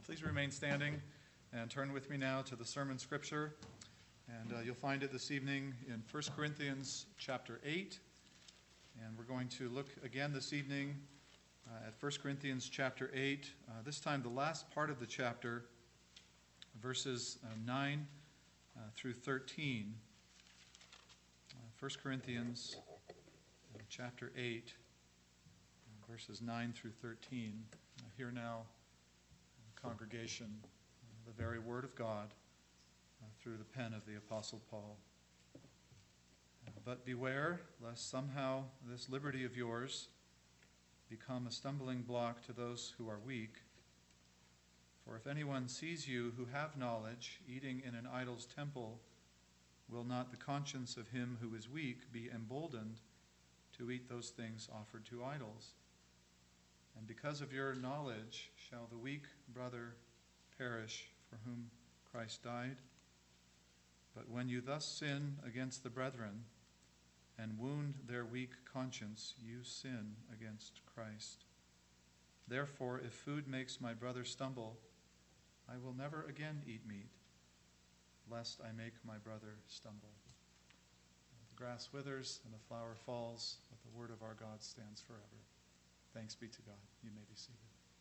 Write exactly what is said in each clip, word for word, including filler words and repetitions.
Please remain standing and turn with me now to the sermon scripture. And uh, you'll find it this evening in First Corinthians chapter eight. And we're going to look again this evening uh, at First Corinthians chapter eight. Uh, this time the last part of the chapter, verses uh, nine uh, through thirteen. Uh, First Corinthians uh, chapter eight, uh, verses nine through thirteen. Uh, hear now, congregation, the very word of God uh, through the pen of the Apostle Paul. Uh, but beware lest somehow this liberty of yours become a stumbling block to those who are weak. For if anyone sees you who have knowledge eating in an idol's temple, will not the conscience of him who is weak be emboldened to eat those things offered to idols? And because of your knowledge shall the weak brother perish for whom Christ died? But when you thus sin against the brethren and wound their weak conscience, you sin against Christ. Therefore, if food makes my brother stumble, I will never again eat meat, lest I make my brother stumble. The grass withers and the flower falls, but the word of our God stands forever. Thanks be to God. You may be seated.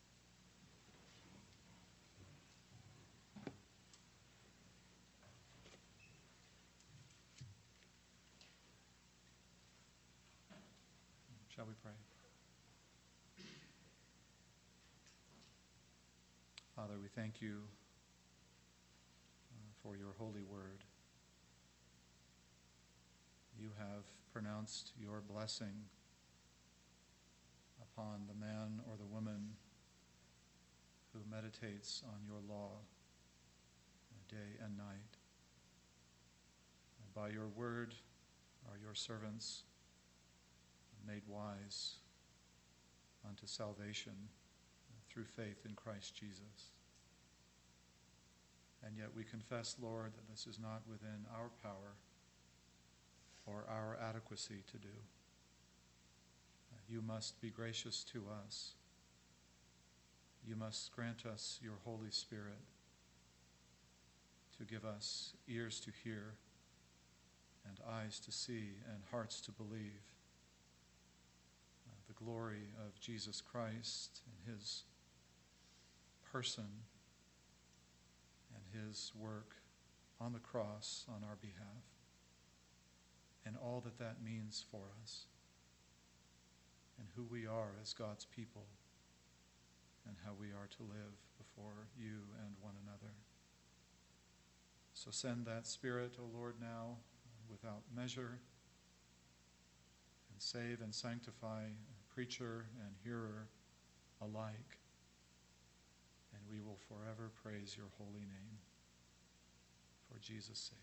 Shall we pray? Father, we thank you uh, for your holy word. You have pronounced your blessing upon the man or the woman who meditates on your law day and night. And by your word are your servants made wise unto salvation through faith in Christ Jesus. And yet we confess, Lord, that this is not within our power or our adequacy to do. You must be gracious to us. You must grant us your Holy Spirit to give us ears to hear and eyes to see and hearts to believe uh, the glory of Jesus Christ and his person and his work on the cross on our behalf and all that that means for us, and who we are as God's people, and how we are to live before you and one another. So send that Spirit, O Lord, now without measure, and save and sanctify preacher and hearer alike, and we will forever praise your holy name. For Jesus' sake.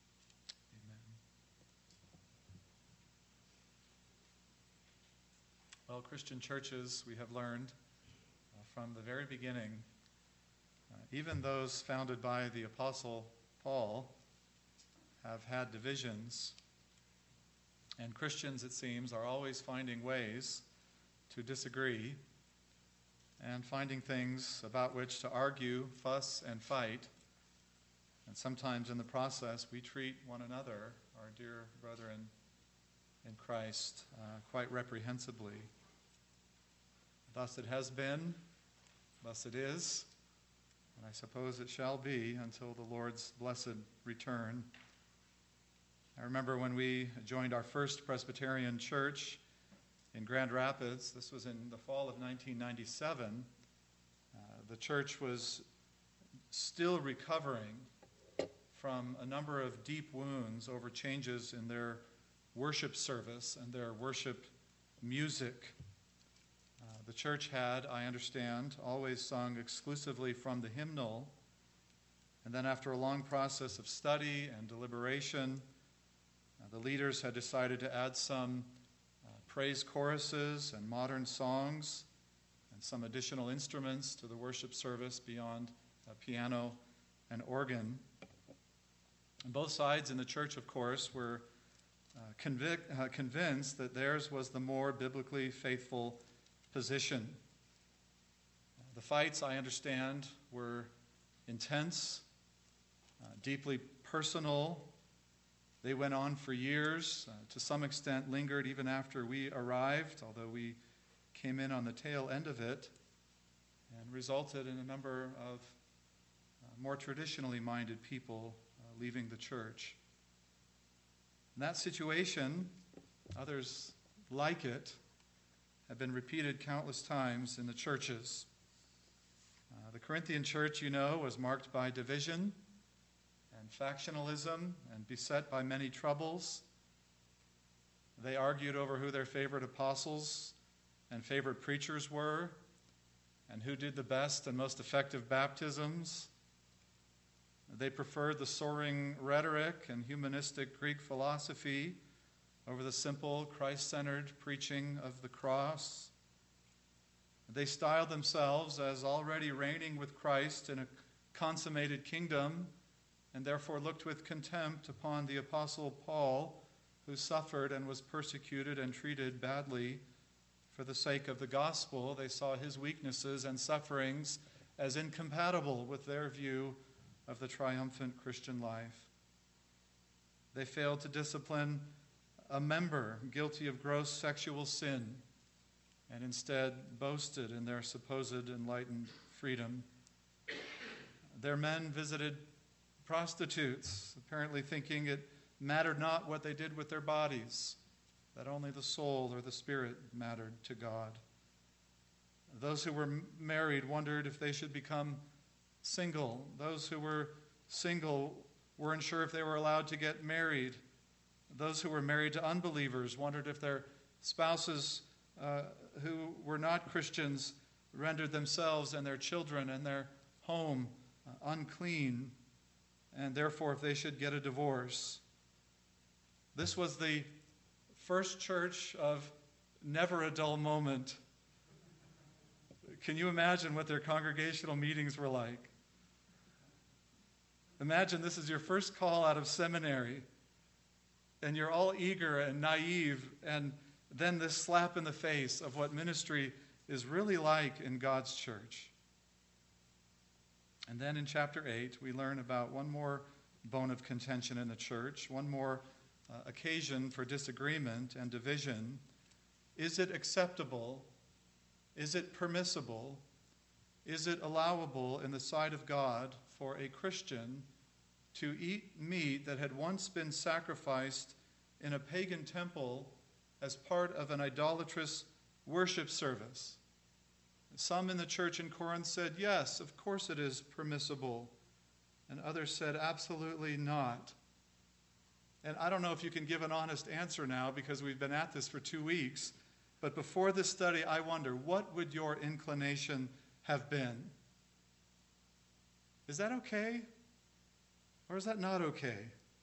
Well, Christian churches, we have learned uh, from the very beginning, uh, even those founded by the Apostle Paul have had divisions. And Christians, it seems, are always finding ways to disagree and finding things about which to argue, fuss, and fight. And sometimes in the process, we treat one another, our dear brethren in Christ, uh, quite reprehensibly. Thus it has been, thus it is, and I suppose it shall be until the Lord's blessed return. I remember when we joined our first Presbyterian church in Grand Rapids. This was in the fall of nineteen ninety-seven. Uh, the church was still recovering from a number of deep wounds over changes in their worship service and their worship music. Uh, the church had, I understand, always sung exclusively from the hymnal. And then after a long process of study and deliberation, uh, the leaders had decided to add some uh, praise choruses and modern songs and some additional instruments to the worship service beyond uh, piano and organ. And both sides in the church, of course, were Uh, convic- uh, convinced that theirs was the more biblically faithful position. The fights, I understand, were intense, uh, deeply personal. They went on for years, uh, to some extent lingered even after we arrived, although we came in on the tail end of it, and resulted in a number of uh, more traditionally minded people uh, leaving the church. In that situation, others like it have been repeated countless times in the churches. Uh, the Corinthian church, you know, was marked by division and factionalism and beset by many troubles. They argued over who their favorite apostles and favorite preachers were, and who did the best and most effective baptisms. They preferred the soaring rhetoric and humanistic Greek philosophy over the simple, Christ-centered preaching of the cross. They styled themselves as already reigning with Christ in a consummated kingdom, and therefore looked with contempt upon the Apostle Paul, who suffered and was persecuted and treated badly for the sake of the gospel. They saw his weaknesses and sufferings as incompatible with their view of the triumphant Christian life. They failed to discipline a member guilty of gross sexual sin, and instead boasted in their supposed enlightened freedom. Their men visited prostitutes, apparently thinking it mattered not what they did with their bodies, that only the soul or the spirit mattered to God. Those who were married wondered if they should become single. Those who were single weren't sure if they were allowed to get married. Those who were married to unbelievers wondered if their spouses uh, who were not Christians rendered themselves and their children and their home uh, unclean, and therefore if they should get a divorce. This was the first church of never a dull moment. Can you imagine what their congregational meetings were like? Imagine this is your first call out of seminary, and you're all eager and naive, and then this slap in the face of what ministry is really like in God's church. And then in chapter eight, we learn about one more bone of contention in the church, one more uh, occasion for disagreement and division. Is it acceptable? Is it permissible? Is it allowable in the sight of God for a Christian to eat meat that had once been sacrificed in a pagan temple as part of an idolatrous worship service? Some in the church in Corinth said, yes, of course it is permissible. And others said, absolutely not. And I don't know if you can give an honest answer now because we've been at this for two weeks. But before this study, I wonder, what would your inclination have been? Is that okay? Or is that not okay?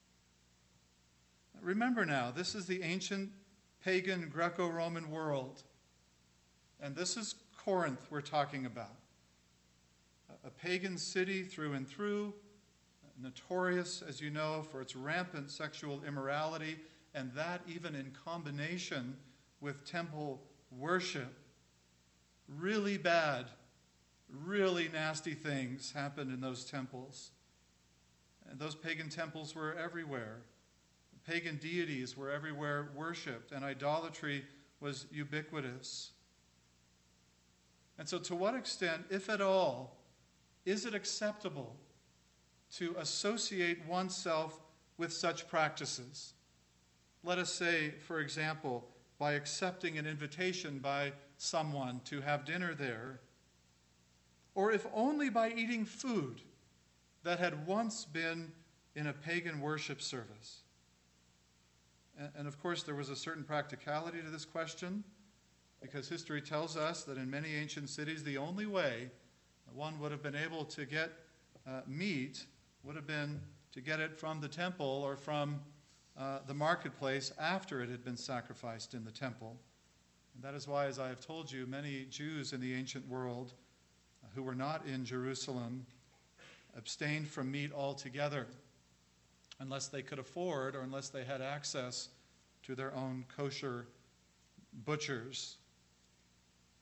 Remember now, this is the ancient pagan Greco-Roman world. And this is Corinth we're talking about. A pagan city through and through, notorious, as you know, for its rampant sexual immorality, and that even in combination with temple worship. Really bad, really nasty things happened in those temples. And those pagan temples were everywhere. Pagan deities were everywhere worshipped, and idolatry was ubiquitous. And so to what extent, if at all, is it acceptable to associate oneself with such practices? Let us say, for example, by accepting an invitation by someone to have dinner there, or if only by eating food that had once been in a pagan worship service. And of course, there was a certain practicality to this question, because history tells us that in many ancient cities, the only way one would have been able to get uh, meat would have been to get it from the temple or from uh, the marketplace after it had been sacrificed in the temple. And that is why, as I have told you, many Jews in the ancient world uh, who were not in Jerusalem abstained from meat altogether, unless they could afford or unless they had access to their own kosher butchers.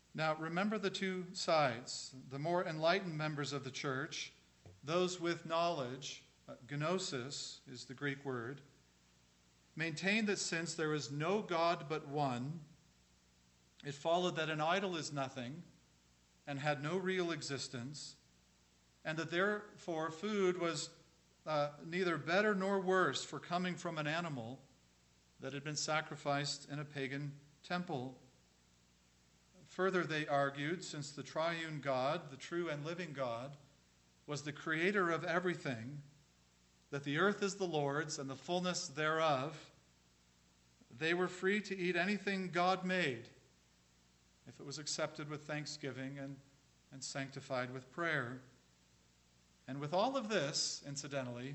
Now, remember the two sides. The more enlightened members of the church, those with knowledge, uh, gnosis is the Greek word, maintained that since there is no God but one, it followed that an idol is nothing and had no real existence, and that therefore food was uh, neither better nor worse for coming from an animal that had been sacrificed in a pagan temple. Further, they argued, since the triune God, the true and living God, was the creator of everything, that the earth is the Lord's and the fullness thereof, they were free to eat anything God made, if it was accepted with thanksgiving and, and sanctified with prayer. And with all of this, incidentally,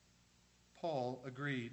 Paul agreed.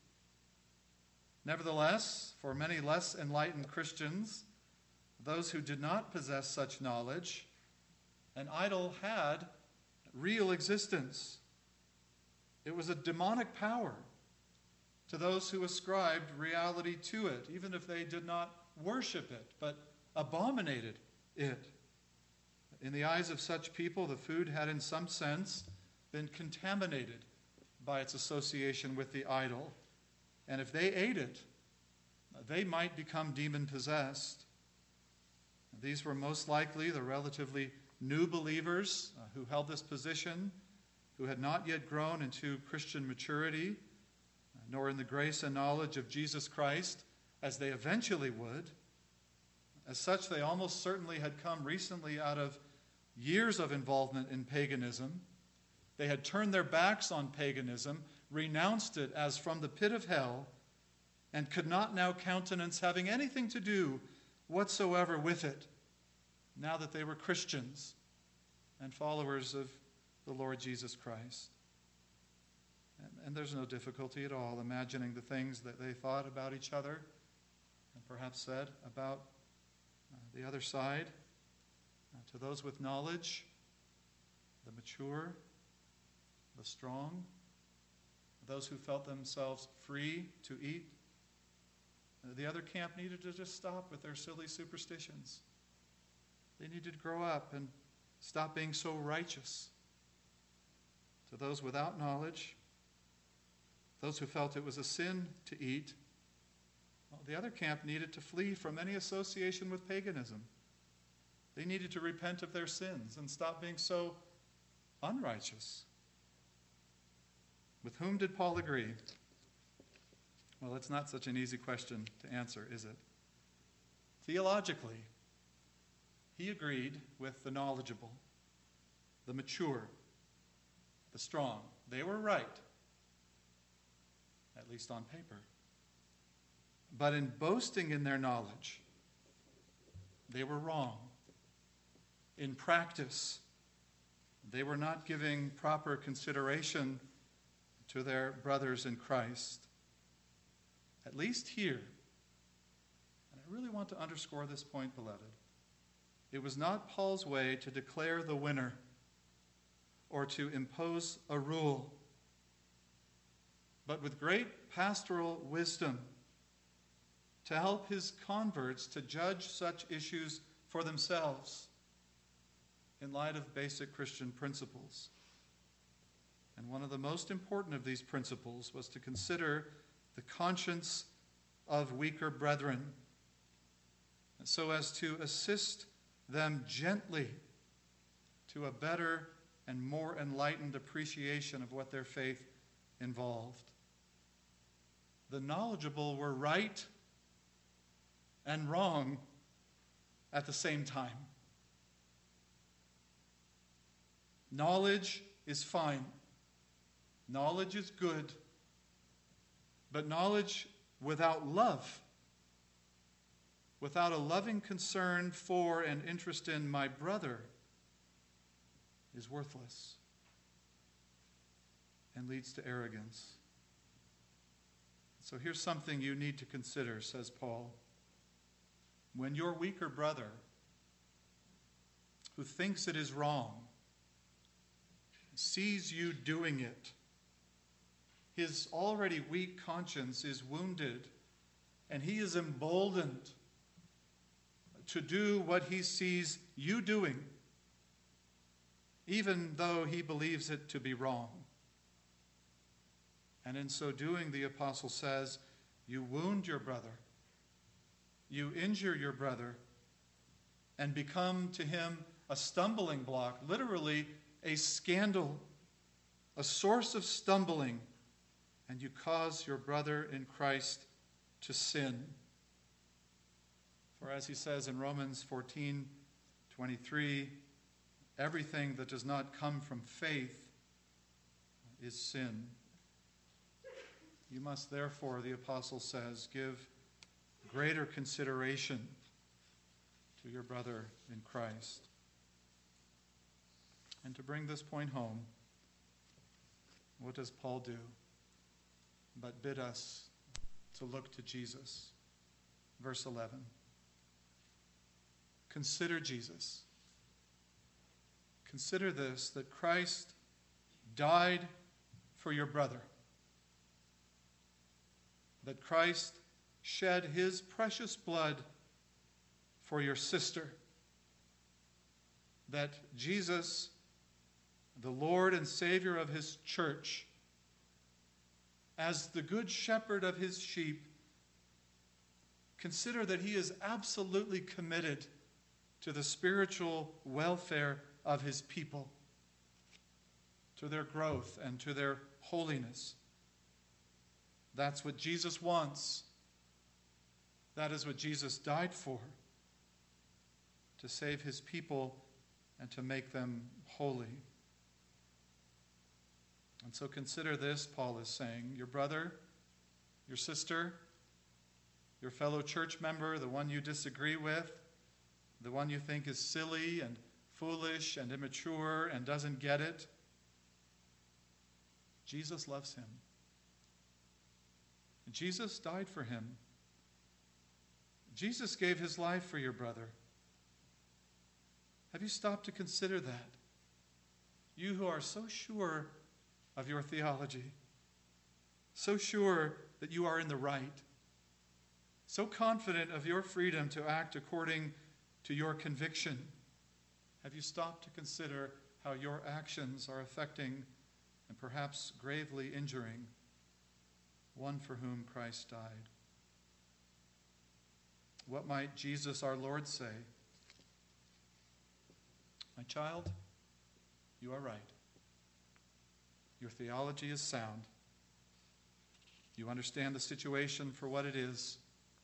Nevertheless, for many less enlightened Christians, those who did not possess such knowledge, an idol had real existence. It was a demonic power to those who ascribed reality to it, even if they did not worship it, but abominated it. In the eyes of such people, the food had in some sense been contaminated by its association with the idol. And if they ate it, they might become demon-possessed. These were most likely the relatively new believers uh, who held this position, who had not yet grown into Christian maturity, uh, nor in the grace and knowledge of Jesus Christ, as they eventually would. As such, they almost certainly had come recently out of years of involvement in paganism. They had turned their backs on paganism, renounced it as from the pit of hell, and could not now countenance having anything to do whatsoever with it, now that they were Christians and followers of the Lord Jesus Christ. And, and there's no difficulty at all imagining the things that they thought about each other and perhaps said about uh, the other side. Uh, to those with knowledge, the mature, the strong, those who felt themselves free to eat, the other camp needed to just stop with their silly superstitions. They needed to grow up and stop being so righteous. To those without knowledge, those who felt it was a sin to eat, well, the other camp needed to flee from any association with paganism. They needed to repent of their sins and stop being so unrighteous. With whom did Paul agree? Well, it's not such an easy question to answer, is it? Theologically, he agreed with the knowledgeable, the mature, the strong. They were right, at least on paper. But in boasting in their knowledge, they were wrong. In practice, they were not giving proper consideration to their brothers in Christ. At least here, and I really want to underscore this point, beloved, it was not Paul's way to declare the winner or to impose a rule, but with great pastoral wisdom to help his converts to judge such issues for themselves in light of basic Christian principles. And one of the most important of these principles was to consider the conscience of weaker brethren, so as to assist them gently to a better and more enlightened appreciation of what their faith involved. The knowledgeable were right and wrong at the same time. Knowledge is fine. Knowledge is good. But knowledge without love, without a loving concern for and interest in my brother, is worthless and leads to arrogance. So here's something you need to consider, says Paul. When your weaker brother, who thinks it is wrong, sees you doing it, his already weak conscience is wounded, and he is emboldened to do what he sees you doing, even though he believes it to be wrong. And in so doing, the apostle says, you wound your brother, you injure your brother, and become to him a stumbling block, literally a scandal, a source of stumbling, and you cause your brother in Christ to sin. For as he says in Romans fourteen twenty-three, everything that does not come from faith is sin. You must therefore, the apostle says, give greater consideration to your brother in Christ. And to bring this point home, what does Paul do but bid us to look to Jesus? Verse eleven. Consider Jesus. Consider this, that Christ died for your brother. That Christ shed his precious blood for your sister. That Jesus, the Lord and Savior of his church, as the good shepherd of his sheep, consider that he is absolutely committed to the spiritual welfare of his people, to their growth and to their holiness. That's what Jesus wants. That is what Jesus died for, to save his people and to make them holy. And so consider this, Paul is saying. Your brother, your sister, your fellow church member, the one you disagree with, the one you think is silly and foolish and immature and doesn't get it. Jesus loves him. Jesus died for him. Jesus gave his life for your brother. Have you stopped to consider that? You who are so sure of your theology, so sure that you are in the right, so confident of your freedom to act according to your conviction, have you stopped to consider how your actions are affecting and perhaps gravely injuring one for whom Christ died? What might Jesus our Lord say? My child, you are right. Your theology is sound. You understand the situation for what it is.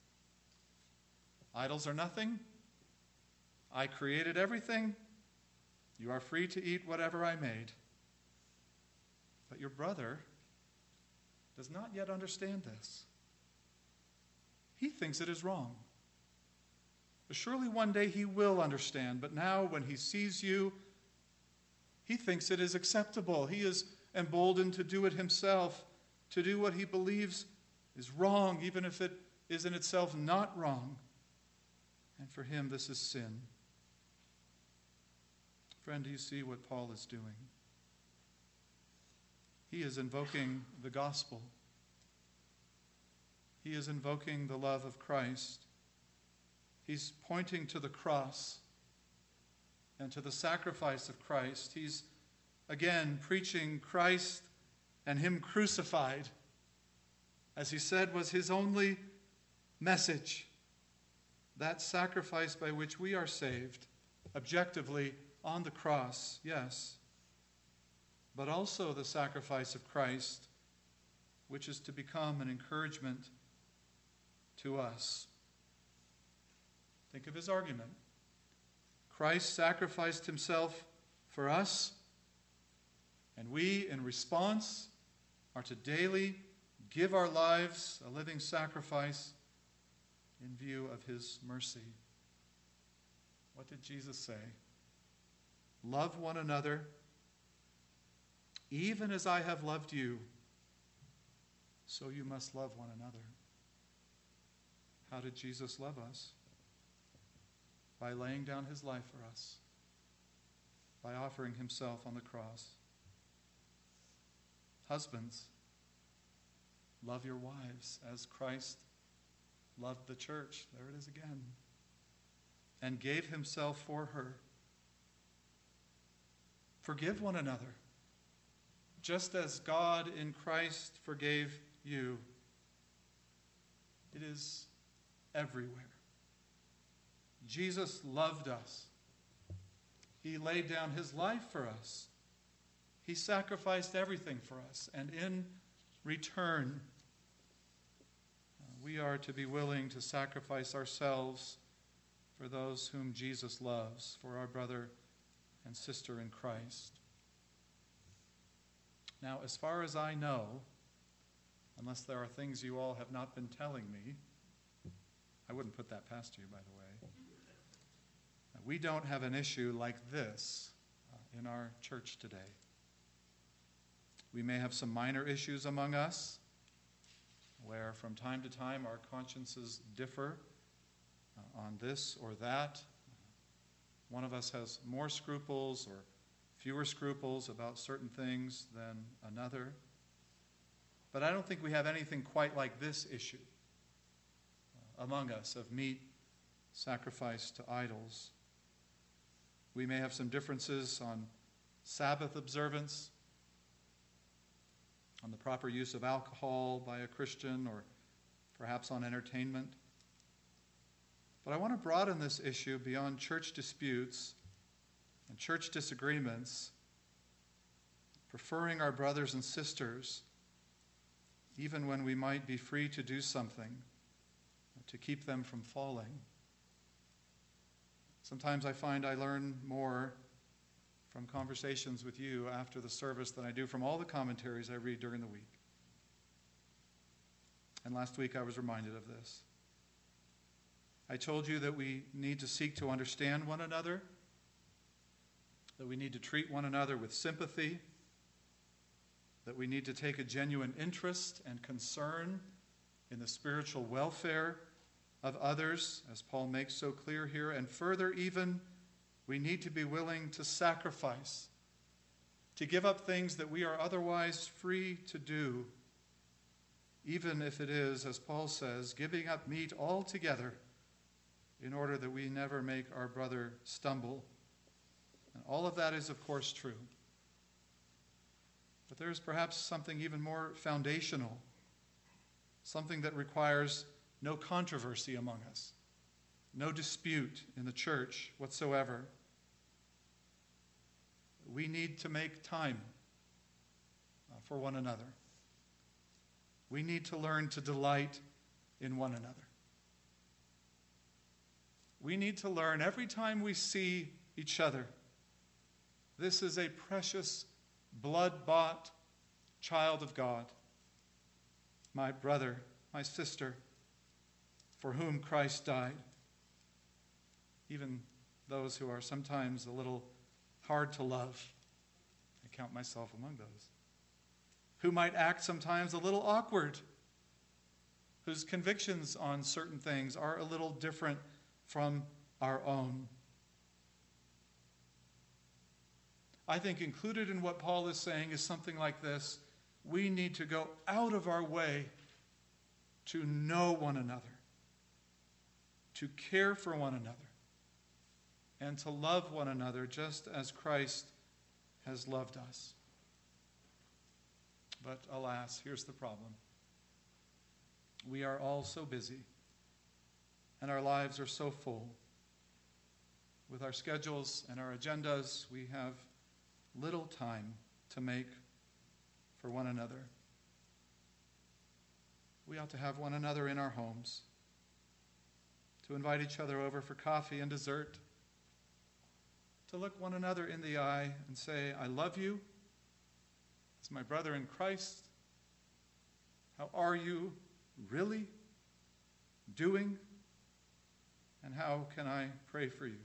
Idols are nothing. I created everything. You are free to eat whatever I made. But your brother does not yet understand this. He thinks it is wrong. But surely one day he will understand. But now when he sees you, he thinks it is acceptable. He is emboldened to do it himself, to do what he believes is wrong, even if it is in itself not wrong. And for him, this is sin. Friend, do you see what Paul is doing? He is invoking the gospel. He is invoking the love of Christ. He's pointing to the cross and to the sacrifice of Christ. He's, again, preaching Christ and him crucified, as he said was his only message. That sacrifice by which we are saved, objectively, on the cross, yes, but also the sacrifice of Christ, which is to become an encouragement to us. Think of his argument. Christ sacrificed himself for us, and we, in response, are to daily give our lives a living sacrifice in view of his mercy. What did Jesus say? Love one another, even as I have loved you, so you must love one another. How did Jesus love us? By laying down his life for us, by offering himself on the cross. Husbands, love your wives as Christ loved the church. There it is again. and gave himself for her. Forgive one another, just as God in Christ forgave you. It is everywhere. Jesus loved us. He laid down his life for us. He sacrificed everything for us. And in return, we are to be willing to sacrifice ourselves for those whom Jesus loves, for our brother and sister in Christ. Now, as far as I know, unless there are things you all have not been telling me, I wouldn't put that past you, by the way. We don't have an issue like this uh, in our church today. We may have some minor issues among us where from time to time our consciences differ uh, on this or that. One of us has more scruples or fewer scruples about certain things than another. But I don't think we have anything quite like this issue uh, among us of meat sacrificed to idols. We may have some differences on Sabbath observance, on the proper use of alcohol by a Christian, or perhaps on entertainment. But I want to broaden this issue beyond church disputes and church disagreements, preferring our brothers and sisters, even when we might be free to do something to keep them from falling. Sometimes I find I learn more from conversations with you after the service than I do from all the commentaries I read during the week. And last week I was reminded of this. I told you that we need to seek to understand one another, that we need to treat one another with sympathy, that we need to take a genuine interest and concern in the spiritual welfare of others, as Paul makes so clear here. And further, even, we need to be willing to sacrifice, to give up things that we are otherwise free to do, even if it is, as Paul says, giving up meat altogether in order that we never make our brother stumble. And all of that is, of course, true. But there's perhaps something even more foundational, something that requires no controversy among us, no dispute in the church whatsoever. We need to make time uh, for one another. We need to learn to delight in one another. We need to learn every time we see each other, this is a precious, blood-bought child of God, my brother, my sister, for whom Christ died. Even those who are sometimes a little hard to love, I count myself among those, who might act sometimes a little awkward, whose convictions on certain things are a little different from our own. I think included in what Paul is saying is something like this: we need to go out of our way to know one another, to care for one another, and to love one another just as Christ has loved us. But alas, here's the problem. We are all so busy, and our lives are so full. With our schedules and our agendas, we have little time to make for one another. We ought to have one another in our homes, to invite each other over for coffee and dessert, to look one another in the eye and say, I love you as my brother in Christ. How are you really doing? And how can I pray for you?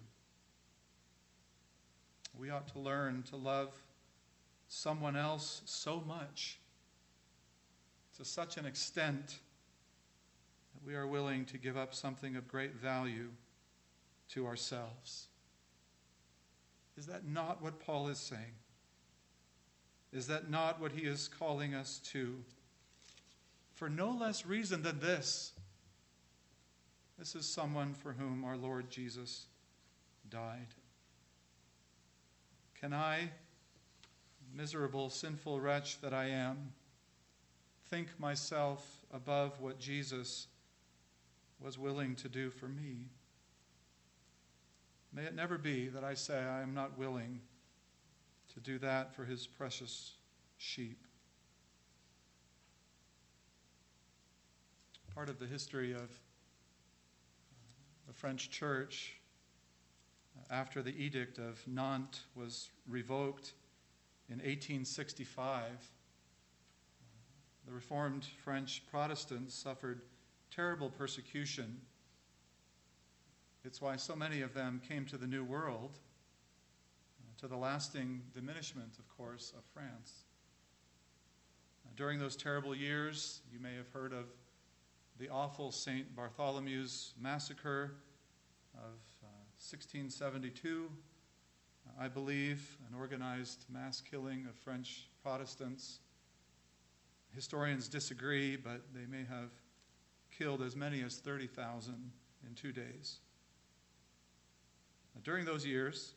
We ought to learn to love someone else so much, to such an extent, that we are willing to give up something of great value to ourselves. Is that not what Paul is saying? Is that not what he is calling us to? For no less reason than this. This is someone for whom our Lord Jesus died. Can I, miserable, sinful wretch that I am, think myself above what Jesus was willing to do for me? May it never be that I say I am not willing to do that for his precious sheep. Part of the history of the French church, after the Edict of Nantes was revoked in eighteen sixty-five, the Reformed French Protestants suffered terrible persecution. It's why so many of them came to the New World, uh, to the lasting diminishment, of course, of France. Uh, during those terrible years, you may have heard of the awful Saint Bartholomew's massacre of uh, sixteen seventy-two, uh, I believe, an organized mass killing of French Protestants. Historians disagree, but they may have killed as many as thirty thousand in two days. Now, during those years,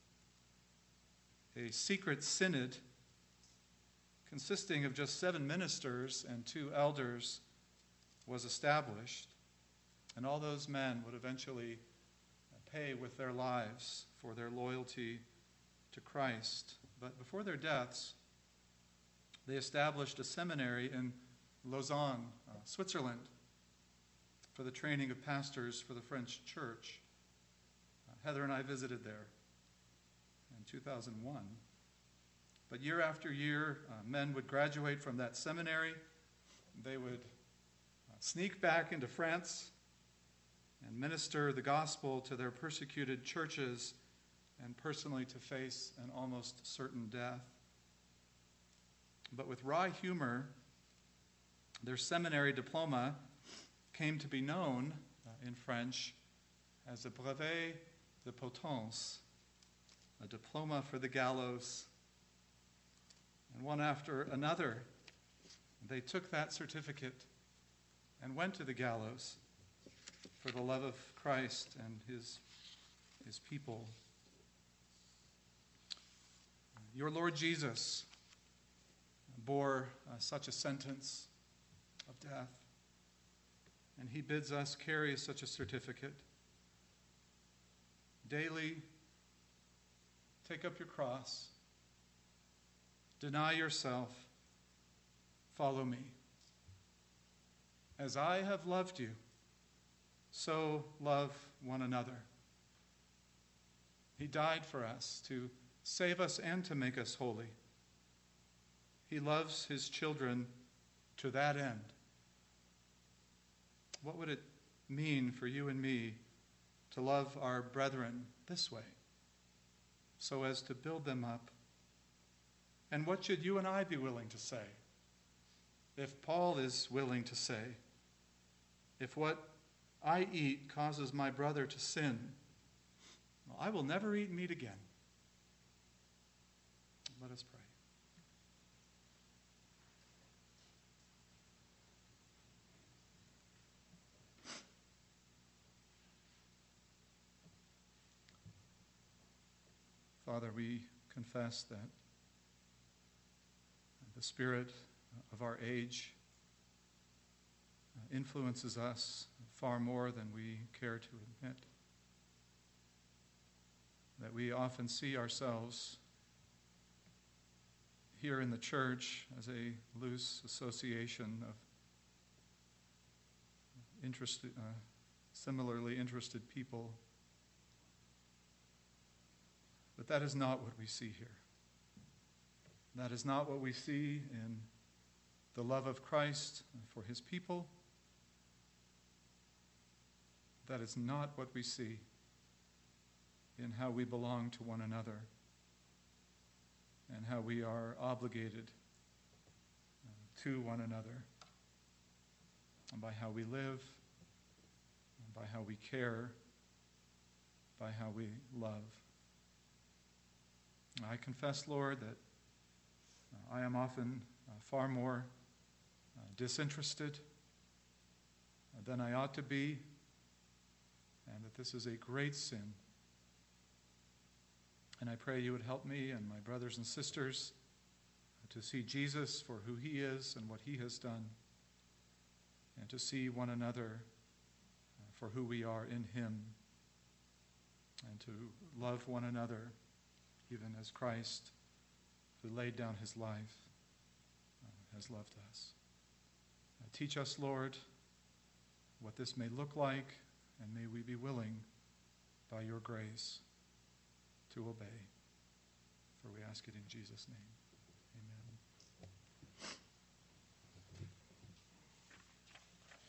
a secret synod consisting of just seven ministers and two elders was established, and all those men would eventually pay with their lives for their loyalty to Christ. But before their deaths, they established a seminary in Lausanne, uh, Switzerland, for the training of pastors for the French church. Uh, Heather and I visited there in two thousand one. But year after year, uh, men would graduate from that seminary. They would sneak back into France and minister the gospel to their persecuted churches and personally to face an almost certain death. But with wry humor, their seminary diploma came to be known uh, in French as a brevet de potence, a diploma for the gallows. And one after another, they took that certificate and went to the gallows for the love of Christ and his, his people. Your Lord Jesus bore uh, such a sentence of death, and he bids us carry such a certificate. Daily, take up your cross, deny yourself, follow me. As I have loved you, so love one another. He died for us to save us and to make us holy. He loves his children to that end. What would it mean for you and me to love our brethren this way, so as to build them up? And what should you and I be willing to say? If Paul is willing to say, if what I eat causes my brother to sin, well, I will never eat meat again. Let us pray. Father, we confess that the spirit of our age influences us far more than we care to admit. That we often see ourselves here in the church as a loose association of interested, uh, similarly interested people. But that is not what we see here. That is not what we see in the love of Christ for his people. That is not what we see in how we belong to one another and how we are obligated uh, to one another, and by how we live, and by how we care, by how we love. I confess, Lord, that uh, I am often uh, far more uh, disinterested uh, than I ought to be, and that this is a great sin And I pray you would help me and my brothers and sisters to see Jesus for who he is and what he has done, and to see one another for who we are in him, and to love one another even as Christ, who laid down his life, uh, has loved us. Uh, teach us, Lord, what this may look like, and may we be willing, by your grace, to obey. For we ask it in Jesus' name.